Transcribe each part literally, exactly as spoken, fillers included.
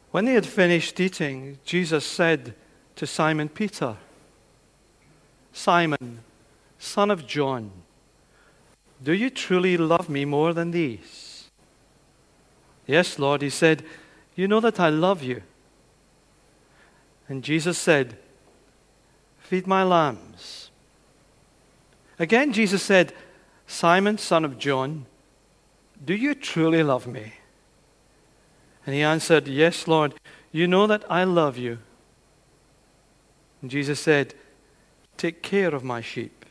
When they had finished eating, Jesus said to Simon Peter, "Simon, son of John, do you truly love me more than these?" "Yes, Lord," he said, "you know that I love you." And Jesus said, "Feed my lambs." Again Jesus said, "Simon, son of John, do you truly love me?" And he answered, "Yes, Lord, you know that I love you." And Jesus said, "Take care of my sheep."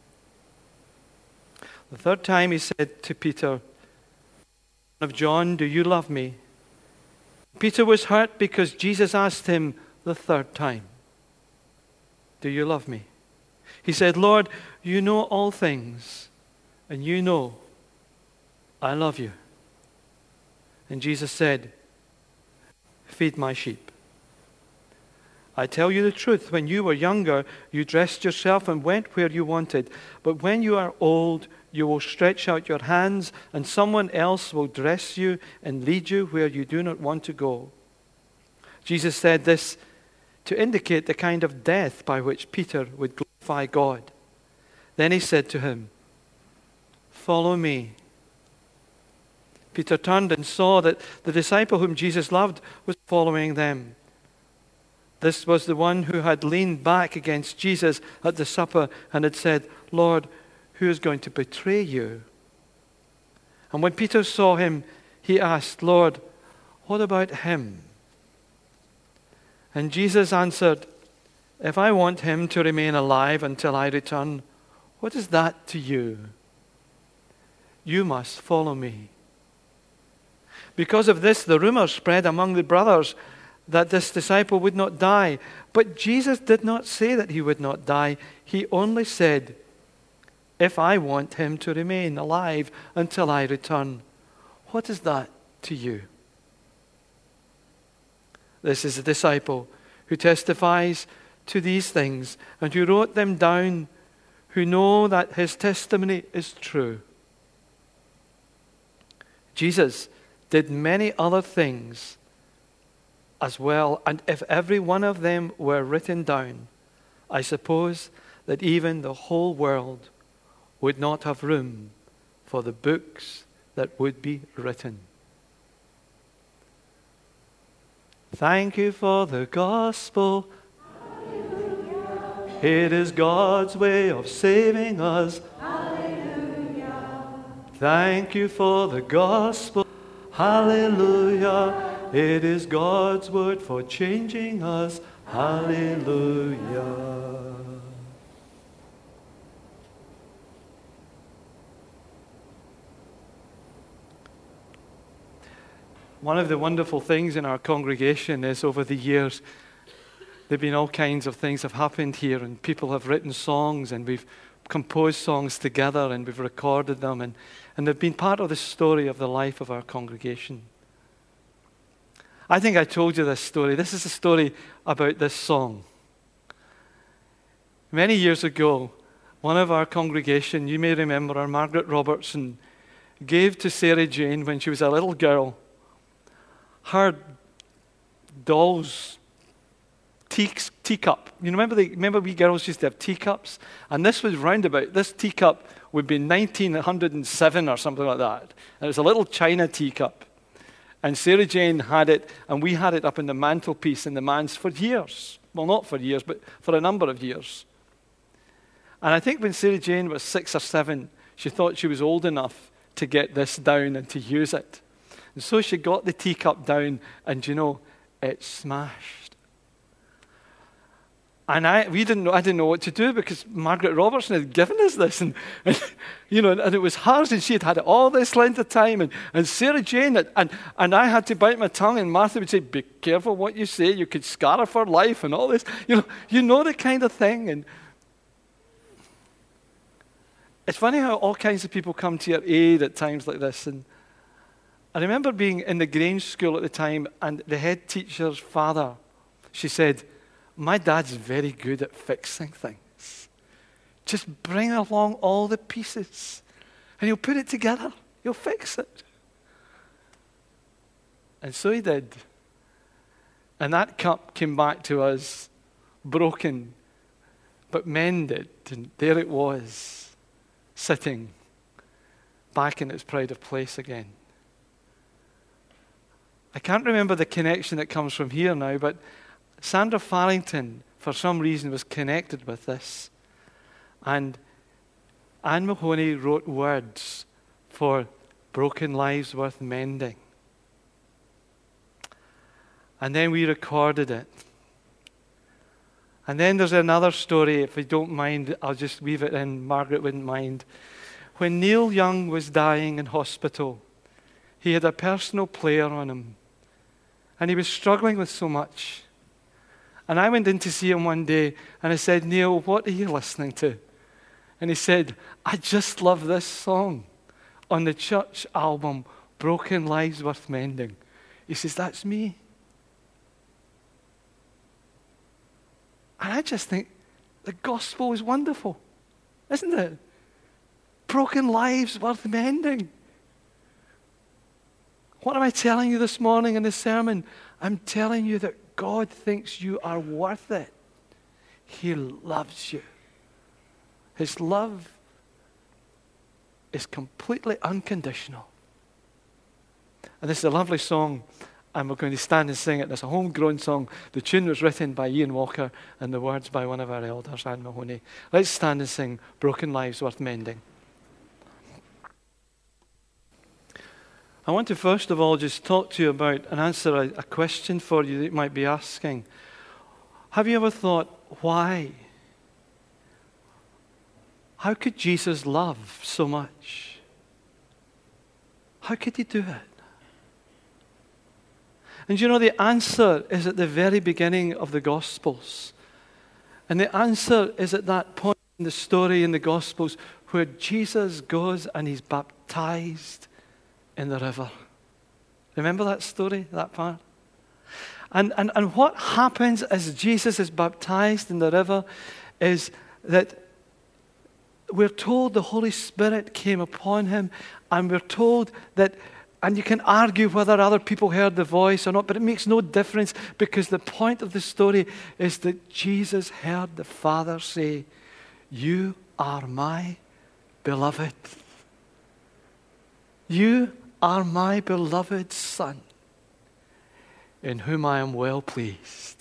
The third time he said to Peter, "Son of John, do you love me?" Peter was hurt because Jesus asked him the third time, "Do you love me?" He said, "Lord, you know all things, and you know I love you." And Jesus said, "Feed my sheep. I tell you the truth, when you were younger, you dressed yourself and went where you wanted. But when you are old, you will stretch out your hands, and someone else will dress you and lead you where you do not want to go." Jesus said this to indicate the kind of death by which Peter would glorify God. Then he said to him, "Follow me." Peter turned and saw that the disciple whom Jesus loved was following them. This was the one who had leaned back against Jesus at the supper and had said, "Lord, who is going to betray you?" And when Peter saw him, he asked, "Lord, what about him?" And Jesus answered, "If I want him to remain alive until I return, what is that to you? You must follow me." Because of this, the rumor spread among the brothers that this disciple would not die. But Jesus did not say that he would not die. He only said, "If I want him to remain alive until I return, what is that to you?" This is a disciple who testifies to these things and who wrote them down, who know that his testimony is true. Jesus did many other things as well, and if every one of them were written down, I suppose that even the whole world would not have room for the books that would be written. Thank you for the gospel. Hallelujah. It is God's way of saving us. Hallelujah. Thank you for the gospel. Hallelujah. It is God's word for changing us. Hallelujah. One of the wonderful things in our congregation is over the years, there have been all kinds of things have happened here, and people have written songs, and we've composed songs together, and we've recorded them, and, and they've been part of the story of the life of our congregation. I think I told you this story. This is a story about this song. Many years ago, one of our congregation, you may remember her, Margaret Robertson, gave to Sarah Jane when she was a little girl her doll's tea, teacup. You remember the, remember we girls used to have teacups? And this was roundabout. This teacup would be nineteen oh seven or something like that. And it was a little china teacup. And Sarah Jane had it, and we had it up in the mantelpiece in the manse for years. Well, not for years, but for a number of years. And I think when Sarah Jane was six or seven, she thought she was old enough to get this down and to use it. And so she got the teacup down, and you know, it smashed. And I, we didn't know, I didn't know what to do because Margaret Robertson had given us this, and, and you know, and it was hers, and she had had it all this length of time, and, and Sarah Jane, had, and and I had to bite my tongue, and Martha would say, "Be careful what you say, you could scar her for life," and all this, you know, you know the kind of thing. And it's funny how all kinds of people come to your aid at times like this. And I remember being in the Grange school at the time, and the head teacher's father, she said, "My dad's very good at fixing things. Just bring along all the pieces, and he'll put it together. He'll fix it." And so he did. And that cup came back to us broken, but mended. And there it was, sitting back in its pride of place again. I can't remember the connection that comes from here now, but Sandra Farrington, for some reason, was connected with this. And Anne Mahoney wrote words for Broken Lives Worth Mending. And then we recorded it. And then there's another story, if you don't mind, I'll just weave it in, Margaret wouldn't mind. When Neil Young was dying in hospital, he had a personal player on him. And he was struggling with so much. And I went in to see him one day, and I said, Neil, what are you listening to? And he said, I just love this song on the church album, Broken Lives Worth Mending. He says, that's me. And I just think the gospel is wonderful, isn't it? Broken lives worth mending. What am I telling you this morning in the sermon? I'm telling you that God thinks you are worth it. He loves you. His love is completely unconditional. And this is a lovely song, and we're going to stand and sing it. It's a homegrown song. The tune was written by Ian Walker, and the words by one of our elders, Anne Mahoney. Let's stand and sing Broken Lives Worth Mending. I want to first of all just talk to you about and answer a, a question for you that you might be asking. Have you ever thought, why? How could Jesus love so much? How could he do it? And you know, the answer is at the very beginning of the Gospels. And the answer is at that point in the story in the Gospels where Jesus goes and he's baptized in the river. Remember that story, that part? And, and, and what happens as Jesus is baptized in the river is that we're told the Holy Spirit came upon him, and we're told that, and you can argue whether other people heard the voice or not, but it makes no difference, because the point of the story is that Jesus heard the Father say, you are my beloved. You are my beloved Son, in whom I am well pleased.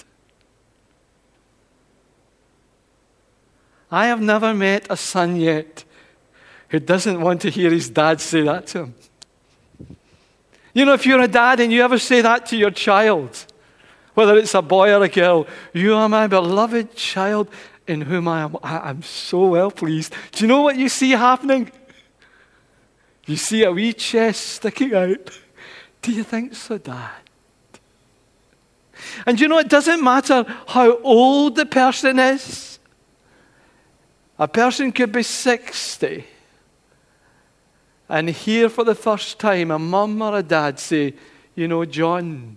I have never met a son yet who doesn't want to hear his dad say that to him. You know, if you're a dad and you ever say that to your child, whether it's a boy or a girl, you are my beloved child in whom I am I am so well pleased. Do you know what you see happening? You see a wee chest sticking out. Do you think so, Dad? And you know, it doesn't matter how old the person is. A person could be sixty and hear for the first time a mum or a dad say, you know, John,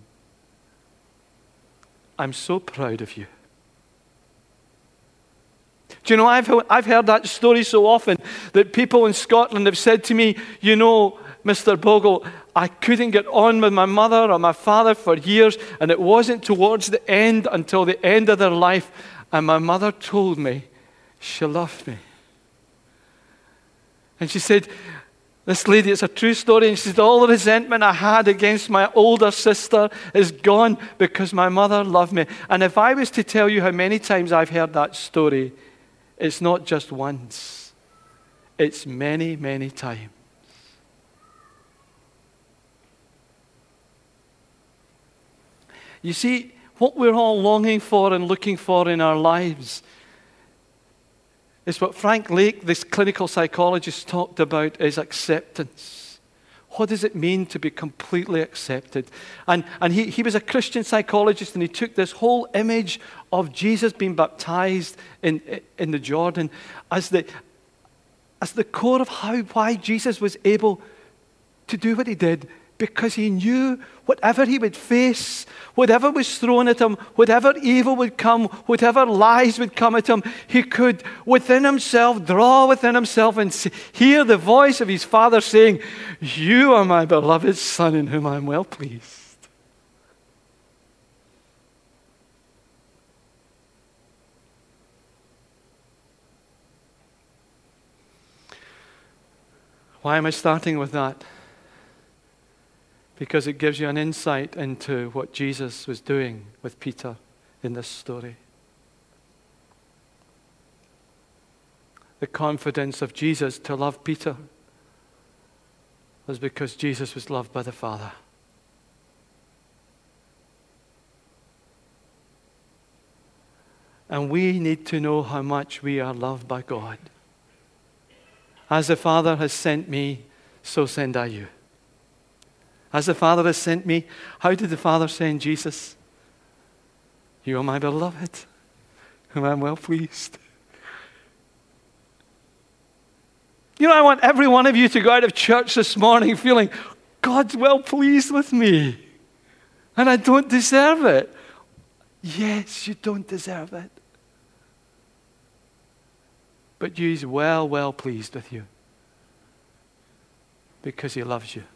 I'm so proud of you. Do you know, I've, I've heard that story so often that people in Scotland have said to me, you know, Mister Bogle, I couldn't get on with my mother or my father for years, and it wasn't towards the end until the end of their life, and my mother told me she loved me. And she said, this lady, it's a true story, and she said, all the resentment I had against my older sister is gone because my mother loved me. And if I was to tell you how many times I've heard that story, it's not just once. It's many, many times. You see, what we're all longing for and looking for in our lives is what Frank Lake, this clinical psychologist, talked about, is acceptance. What does it mean to be completely accepted? And, and he, he was a Christian psychologist, and he took this whole image of Jesus being baptized in, in the Jordan as the, as the core of how, why Jesus was able to do what he did, because he knew whatever he would face, whatever was thrown at him, whatever evil would come, whatever lies would come at him, he could within himself, draw within himself and hear the voice of his Father saying, you are my beloved Son in whom I am well pleased. Why am I starting with that? Because it gives you an insight into what Jesus was doing with Peter in this story. The confidence of Jesus to love Peter was because Jesus was loved by the Father. And we need to know how much we are loved by God. As the Father has sent me, so send I you. As the Father has sent me, how did the Father send Jesus? You are my beloved, whom I am well pleased. You know, I want every one of you to go out of church this morning feeling, God's well pleased with me. And I don't deserve it. Yes, you don't deserve it. But He's well, well pleased with you. Because He loves you.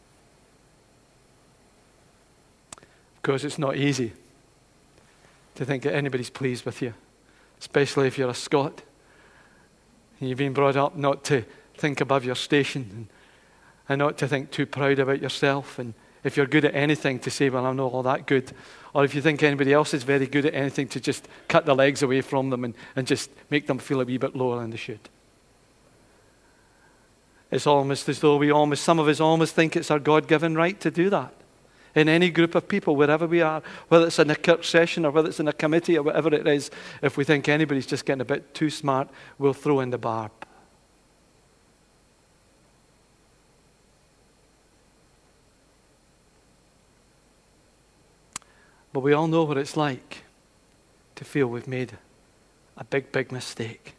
Of course, it's not easy to think that anybody's pleased with you. Especially if you're a Scot. And you've been brought up not to think above your station. And, and not to think too proud about yourself. And if you're good at anything, to say, well, I'm not all that good. Or if you think anybody else is very good at anything, to just cut the legs away from them and, and just make them feel a wee bit lower than they should. It's almost as though we almost, some of us almost think it's our God-given right to do that. In any group of people, wherever we are, whether it's in a church session or whether it's in a committee or whatever it is, if we think anybody's just getting a bit too smart, we'll throw in the barb. But we all know what it's like to feel we've made a big, big mistake.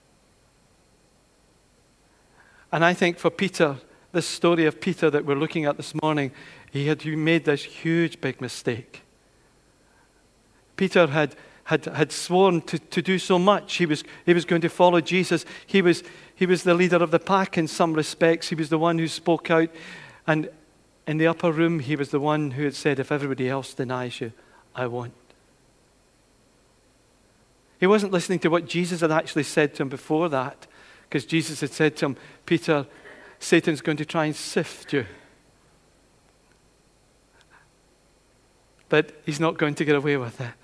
And I think for Peter, this story of Peter that we're looking at this morning, he had made this huge, big mistake. Peter had had, had sworn to, to do so much. He was, he was going to follow Jesus. He was, he was the leader of the pack in some respects. He was the one who spoke out. And in the upper room, he was the one who had said, if everybody else denies you, I won't. He wasn't listening to what Jesus had actually said to him before that, because Jesus had said to him, Peter, Satan's going to try and sift you. But he's not going to get away with it.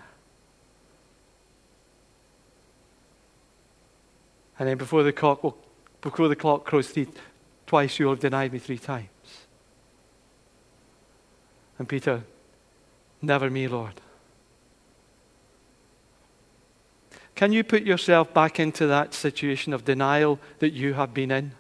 And then before the clock, well, before the clock crows three, twice you will have denied me three times. And Peter, never me, Lord. Can you put yourself back into that situation of denial that you have been in?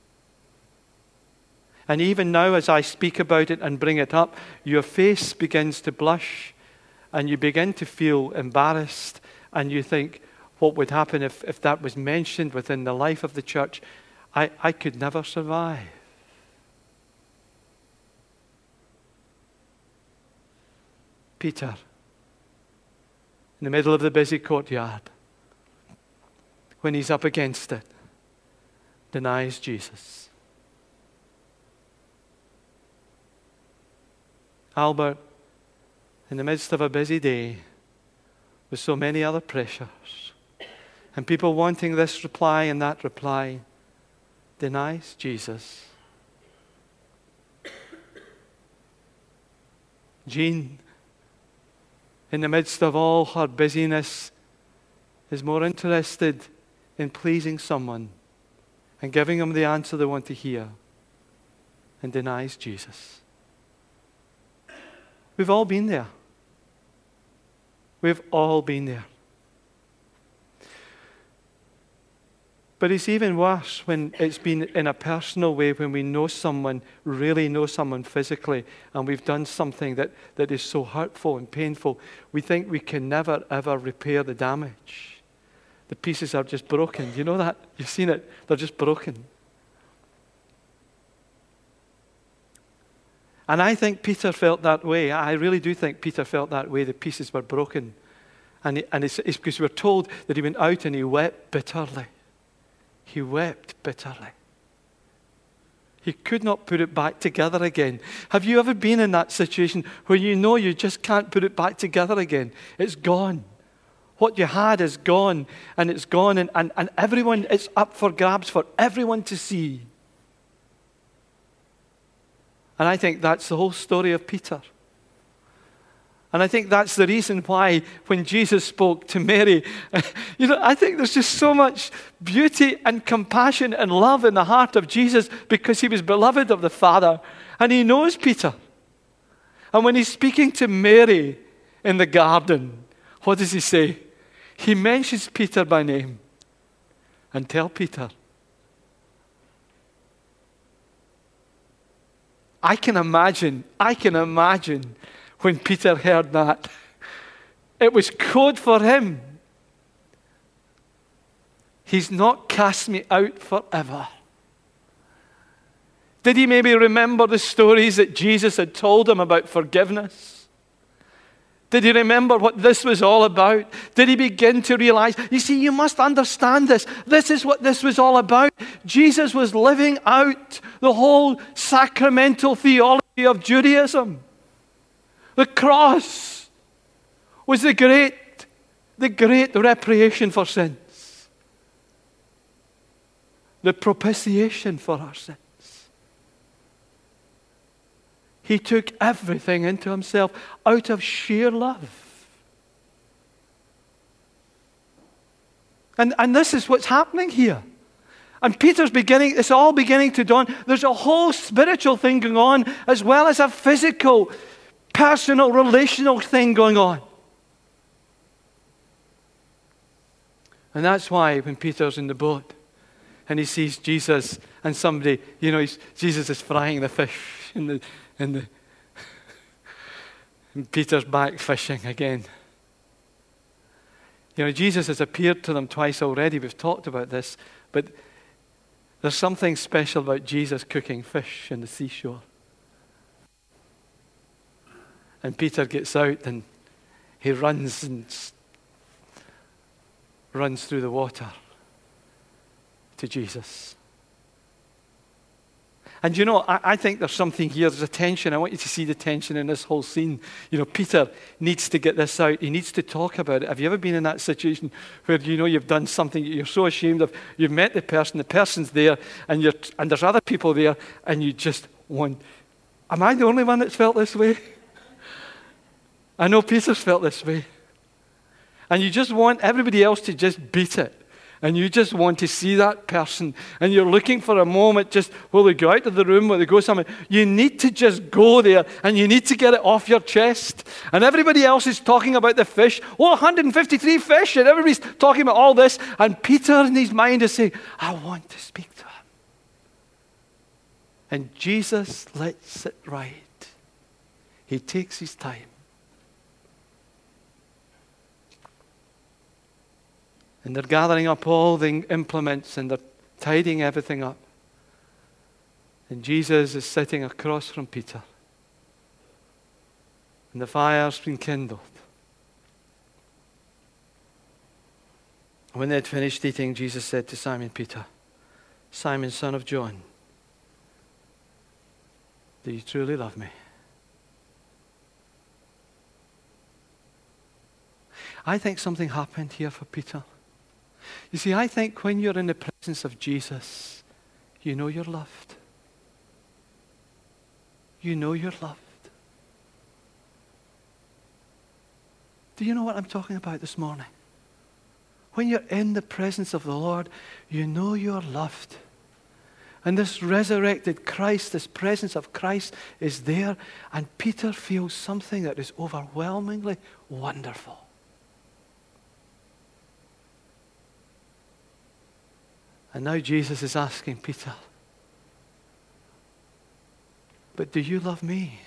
And even now, as I speak about it and bring it up, your face begins to blush and you begin to feel embarrassed and you think, what would happen if, if that was mentioned within the life of the church? I, I could never survive. Peter, in the middle of the busy courtyard, when he's up against it, denies Jesus. Albert, in the midst of a busy day, with so many other pressures, and people wanting this reply and that reply, denies Jesus. Jean, in the midst of all her busyness, is more interested in pleasing someone and giving them the answer they want to hear, and denies Jesus. We've all been there. We've all been there. But it's even worse when it's been in a personal way, when we know someone, really know someone physically, and we've done something that, that is so hurtful and painful. We think we can never, ever repair the damage. The pieces are just broken. You know that? You've seen it. They're just broken. And I think Peter felt that way. I really do think Peter felt that way. The pieces were broken. And, and it's, it's because we're told that he went out and he wept bitterly. He wept bitterly. He could not put it back together again. Have you ever been in that situation where you know you just can't put it back together again? It's gone. What you had is gone, and it's gone, and, and, and everyone, it's up for grabs for everyone to see. And I think that's the whole story of Peter. And I think that's the reason why when Jesus spoke to Mary, you know, I think there's just so much beauty and compassion and love in the heart of Jesus because he was beloved of the Father. And he knows Peter. And when he's speaking to Mary in the garden, what does he say? He mentions Peter by name. And tell Peter. I can imagine, I can imagine when Peter heard that. It was code for him. He's not cast me out forever. Did he maybe remember the stories that Jesus had told him about forgiveness? Did he remember what this was all about? Did he begin to realize, you see, you must understand this. This is what this was all about. Jesus was living out the whole sacramental theology of Judaism. The cross was the great, the great reparation for sins. The propitiation for our sins. He took everything into himself out of sheer love. And, and this is what's happening here. And Peter's beginning, it's all beginning to dawn. There's a whole spiritual thing going on as well as a physical, personal, relational thing going on. And that's why when Peter's in the boat and he sees Jesus and somebody, you know, he's, Jesus is frying the fish in the, in the, and Peter's back fishing again. You know, Jesus has appeared to them twice already. We've talked about this, but there's something special about Jesus cooking fish in the seashore. And Peter gets out and he runs and runs through the water to Jesus. And you know, I, I think there's something here. There's a tension. I want you to see the tension in this whole scene. You know, Peter needs to get this out. He needs to talk about it. Have you ever been in that situation where you know you've done something you're so ashamed of? You've met the person, the person's there, and you're and there's other people there, and you just want. Am I the only one that's felt this way? I know Peter's felt this way. And you just want everybody else to just beat it. And you just want to see that person. And you're looking for a moment just, will they go out of the room, will they go somewhere? You need to just go there and you need to get it off your chest. And everybody else is talking about the fish. Oh, one hundred fifty-three fish. And everybody's talking about all this. And Peter in his mind is saying, I want to speak to him. And Jesus lets it ride. He takes his time. And they're gathering up all the implements and they're tidying everything up. And Jesus is sitting across from Peter. And the fire's been kindled. When they had finished eating, Jesus said to Simon Peter, Simon, son of John, do you truly love me? I think something happened here for Peter. You see, I think when you're in the presence of Jesus, you know you're loved. You know you're loved. Do you know what I'm talking about this morning? When you're in the presence of the Lord, you know you're loved. And this resurrected Christ, this presence of Christ is there, and Peter feels something that is overwhelmingly wonderful. And now Jesus is asking Peter, but do you love me?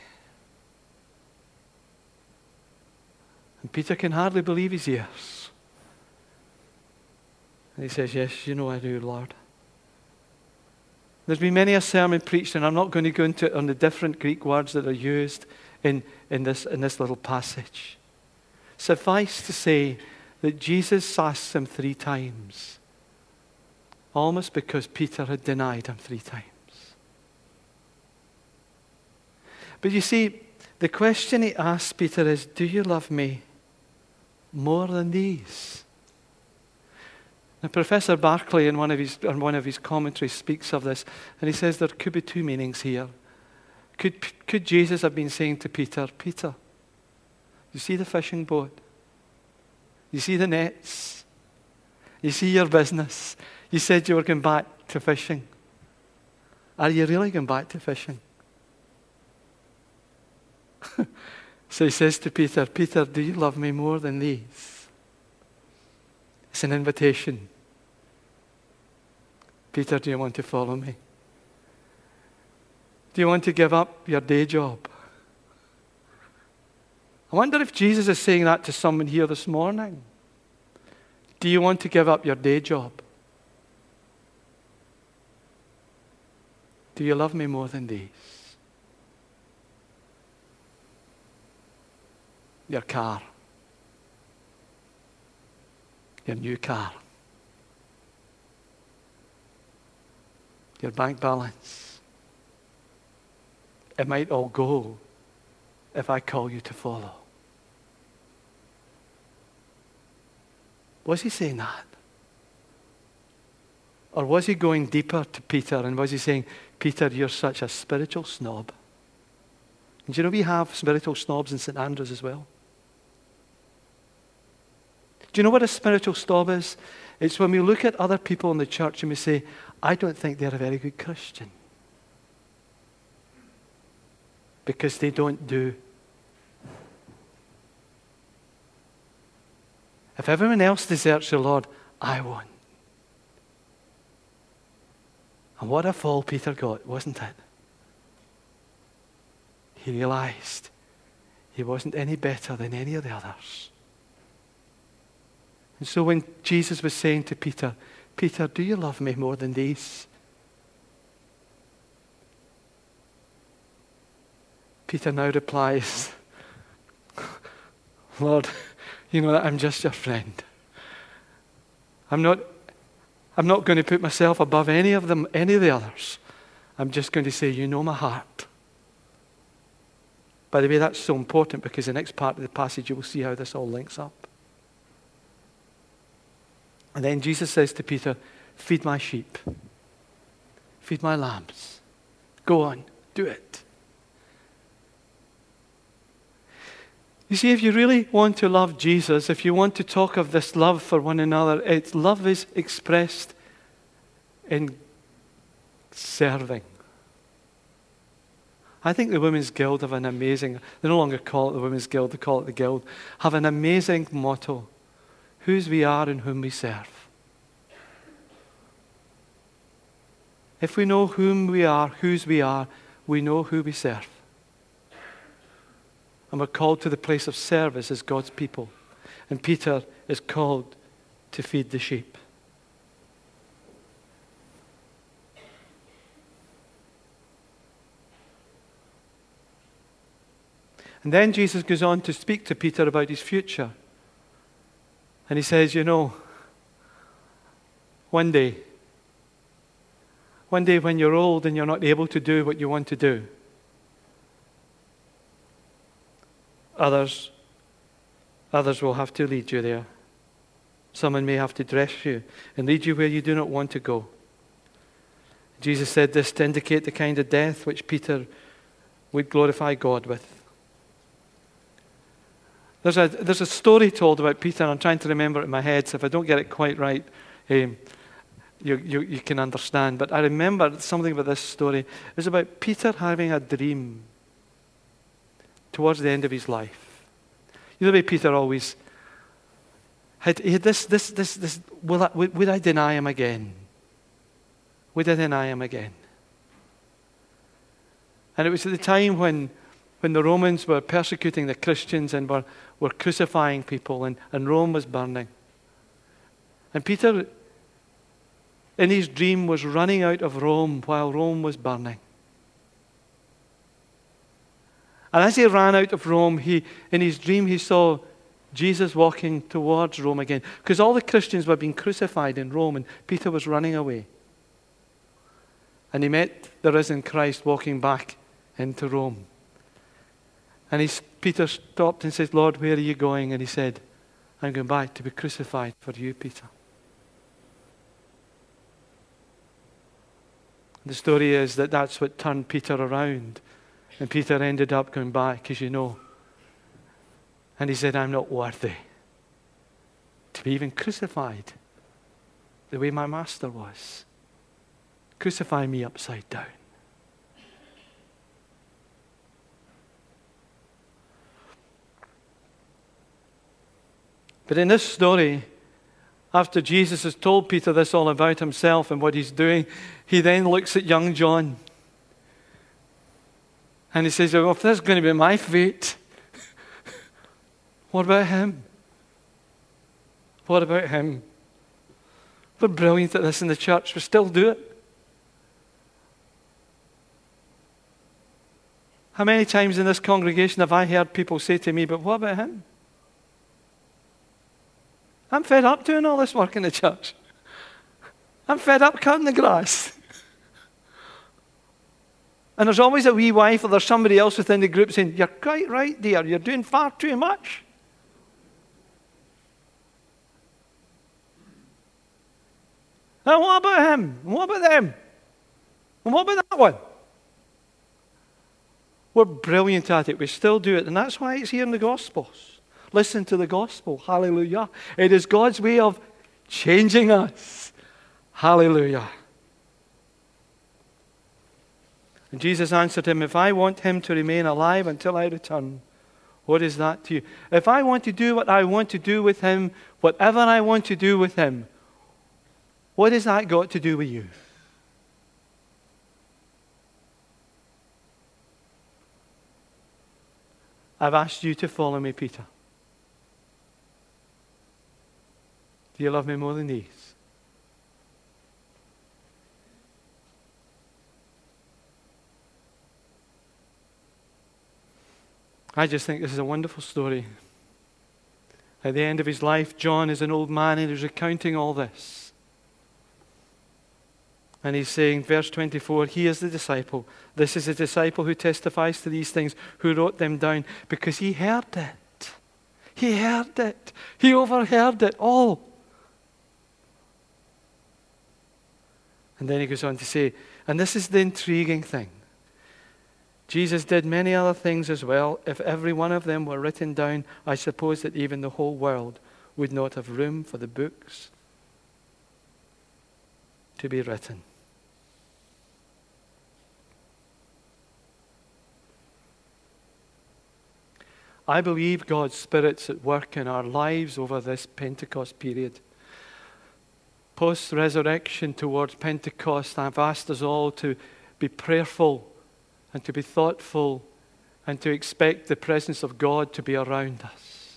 And Peter can hardly believe his ears. And he says, yes, you know I do, Lord. There's been many a sermon preached, and I'm not going to go into it on the different Greek words that are used in, in, this, in this little passage. Suffice to say that Jesus asked him three times, almost because Peter had denied him three times. But you see, the question he asks Peter is, do you love me more than these? Now, Professor Barclay in one of his in one of his commentaries speaks of this, and he says there could be two meanings here. Could, could Jesus have been saying to Peter, Peter, you see the fishing boat? You see the nets? You see your business? You said you were going back to fishing. Are you really going back to fishing? So he says to Peter, Peter, do you love me more than these? It's an invitation. Peter, do you want to follow me? Do you want to give up your day job? I wonder if Jesus is saying that to someone here this morning. Do you want to give up your day job? Do you love me more than these? Your car. Your new car. Your bank balance. It might all go if I call you to follow. Was he saying that? Or was he going deeper to Peter and was he saying, Peter, you're such a spiritual snob? And do you know we have spiritual snobs in Saint Andrews as well? Do you know what a spiritual snob is? It's when we look at other people in the church and we say, I don't think they're a very good Christian. Because they don't do. If everyone else deserts the Lord, I won't. And what a fall Peter got, wasn't it? He realized he wasn't any better than any of the others. And so when Jesus was saying to Peter, Peter, do you love me more than these? Peter now replies, Lord, you know that I'm just your friend. I'm not, I'm not going to put myself above any of them, any of the others. I'm just going to say, you know my heart. By the way, that's so important because the next part of the passage you will see how this all links up. And then Jesus says to Peter, feed my sheep. Feed my lambs. Go on, do it. You see, if you really want to love Jesus, if you want to talk of this love for one another, it's love is expressed in serving. I think the Women's Guild have an amazing, they no longer call it the Women's Guild, they call it the Guild, have an amazing motto. Whose we are and whom we serve. If we know whom we are, whose we are, we know who we serve. And we're called to the place of service as God's people. And Peter is called to feed the sheep. And then Jesus goes on to speak to Peter about his future. And he says, you know, one day, one day when you're old and you're not able to do what you want to do, others, others will have to lead you there. Someone may have to dress you and lead you where you do not want to go. Jesus said this to indicate the kind of death which Peter would glorify God with. There's a, there's a story told about Peter, and I'm trying to remember it in my head, so if I don't get it quite right, um, you, you, you can understand. But I remember something about this story. It was about Peter having a dream towards the end of his life. You know the way Peter always had, he had this, this, this, this will I, would, would I deny him again? Would I deny him again? And it was at the time when when the Romans were persecuting the Christians and were, were crucifying people and, and Rome was burning. And Peter, in his dream, was running out of Rome while Rome was burning. And as he ran out of Rome, he, in his dream he saw Jesus walking towards Rome again. Because all the Christians were being crucified in Rome and Peter was running away. And he met the risen Christ walking back into Rome. And he, Peter stopped and said, Lord, where are you going? And he said, I'm going back to be crucified for you, Peter. The story is that that's what turned Peter around And Peter ended up going back, as you know. And he said, I'm not worthy to be even crucified the way my master was. Crucify me upside down. But in this story, after Jesus has told Peter this all about himself and what he's doing, he then looks at young John. And he says, well, if this is going to be my fate, what about him? What about him? We're brilliant at this in the church. We still do it. How many times in this congregation have I heard people say to me, but what about him? I'm fed up doing all this work in the church. I'm fed up cutting the grass. And there's always a wee wife or there's somebody else within the group saying, you're quite right, dear. You're doing far too much. And what about him? And what about them? And what about that one? We're brilliant at it. We still do it. And that's why it's here in the Gospels. Listen to the Gospel. Hallelujah. It is God's way of changing us. Hallelujah. And Jesus answered him, if I want him to remain alive until I return, what is that to you? If I want to do what I want to do with him, whatever I want to do with him, what has that got to do with you? I've asked you to follow me, Peter. Do you love me more than these? I just think this is a wonderful story. At the end of his life, John is an old man and he's recounting all this. And he's saying, verse twenty-four, he is the disciple. This is the disciple who testifies to these things, who wrote them down, because he heard it. He heard it. He overheard it all. And then he goes on to say, and this is the intriguing thing. Jesus did many other things as well. If every one of them were written down, I suppose that even the whole world would not have room for the books to be written. I believe God's Spirit's at work in our lives over this Pentecost period. Post-resurrection towards Pentecost, I've asked us all to be prayerful and to be thoughtful and to expect the presence of God to be around us.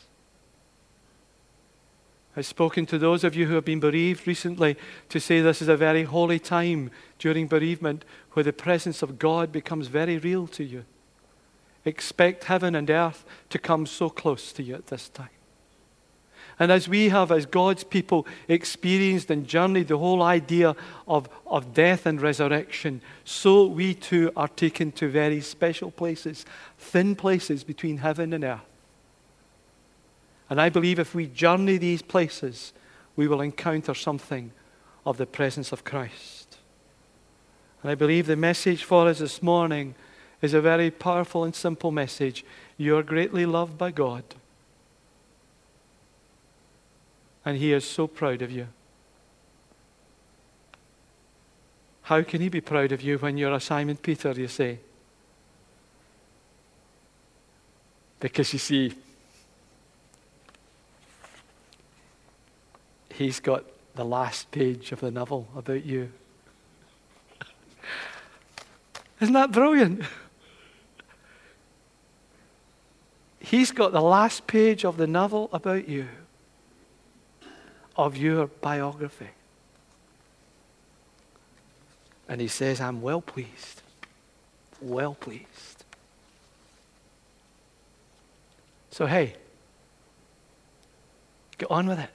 I've spoken to those of you who have been bereaved recently to say this is a very holy time during bereavement where the presence of God becomes very real to you. Expect heaven and earth to come so close to you at this time. And as we have, as God's people, experienced and journeyed the whole idea of, of death and resurrection, so we too are taken to very special places, thin places between heaven and earth. And I believe if we journey these places, we will encounter something of the presence of Christ. And I believe the message for us this morning is a very powerful and simple message. You are greatly loved by God. And He is so proud of you. How can He be proud of you when you're a Simon Peter, you say? Because you see, He's got the last page of the novel about you. Isn't that brilliant? He's got the last page of the novel about you, of your biography. And He says, I'm well pleased, well pleased. So hey, get on with it.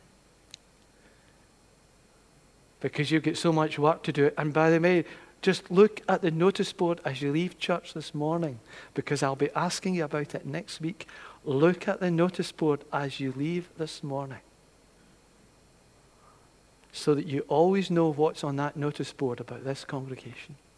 Because you've got so much work to do. And by the way, just look at the notice board as you leave church this morning, because I'll be asking you about it next week. Look at the notice board as you leave this morning, so that you always know what's on that notice board about this congregation.